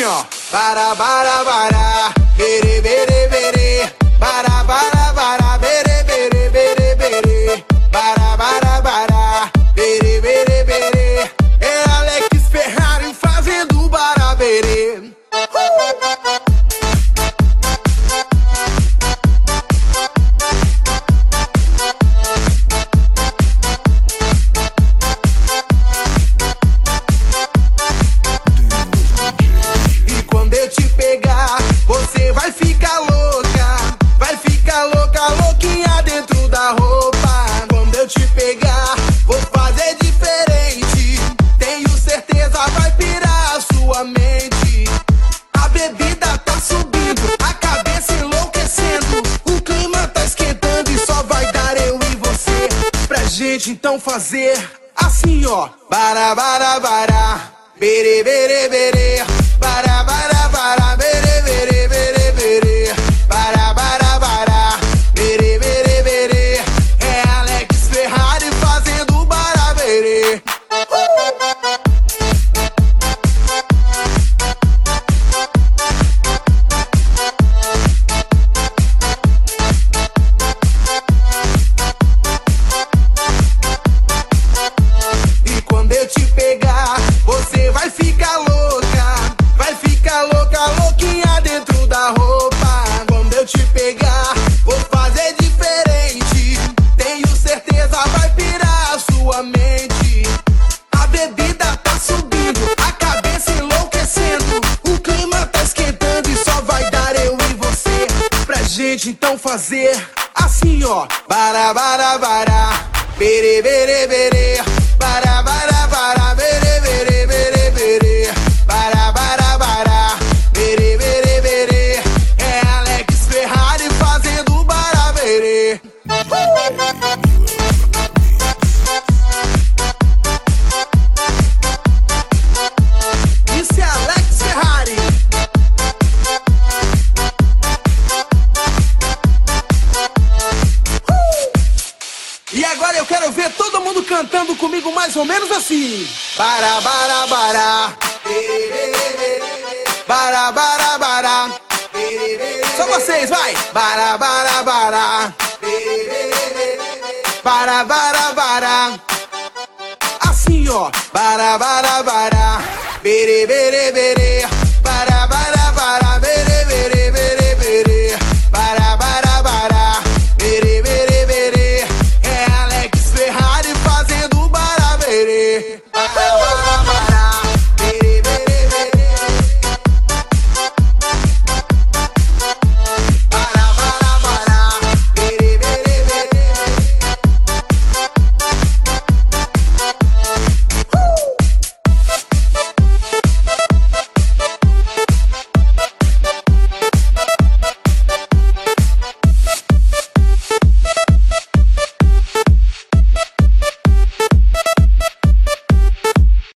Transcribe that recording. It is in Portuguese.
ó. Bara, bara, bara, bere, bere, bere. Bara, bara, bara, bere, bere, bere, bere. Bara, bara, bara, bere, bere, bere. É Alex Ferrari fazendo baraberê. E quando eu te pegar, você vai ficar louca. Vai ficar louca, louquinha dentro da roupa. Quando eu te pegar, vou fazer diferente. Tenho certeza vai pirar a sua mente. A bebida tá subindo, a cabeça enlouquecendo. O clima tá esquentando e só vai dar eu e você. Pra gente então fazer assim, ó. Bara, bara, bara, bere, bere, bere. Bara, bara, bara, bere, bere, bere, bere. Bara, bara, bara, bere, bere, bere. É Alex Ferrari fazendo baraberê. E quando eu te pegar, você vai ficar louca. Vai ficar louca, louquinha dentro da roupa. Quando eu te pegar, vou fazer diferente. Tenho certeza vai pirar a sua mente. A bebida tá subindo, a cabeça enlouquecendo. O clima tá esquentando e só vai dar eu e você. Pra gente então fazer assim, ó. Bara, bara, bara, bere, bere, bere. Bara, bara, bara, bere, bere, bere, bere. Bara, bara, bara, bere, bere, bere. É Alex Ferrari fazendo baraberê. Isso é Alex Ferrari. E agora eu quero ver todo mundo cantando comigo mais ou menos assim. Bara, bara, bara, bara, bara, bara. Só vocês, vai. Bara, bara, bara, bara, bara, bara. Assim, ó. Bara, bara, bara, bere, bere, bere.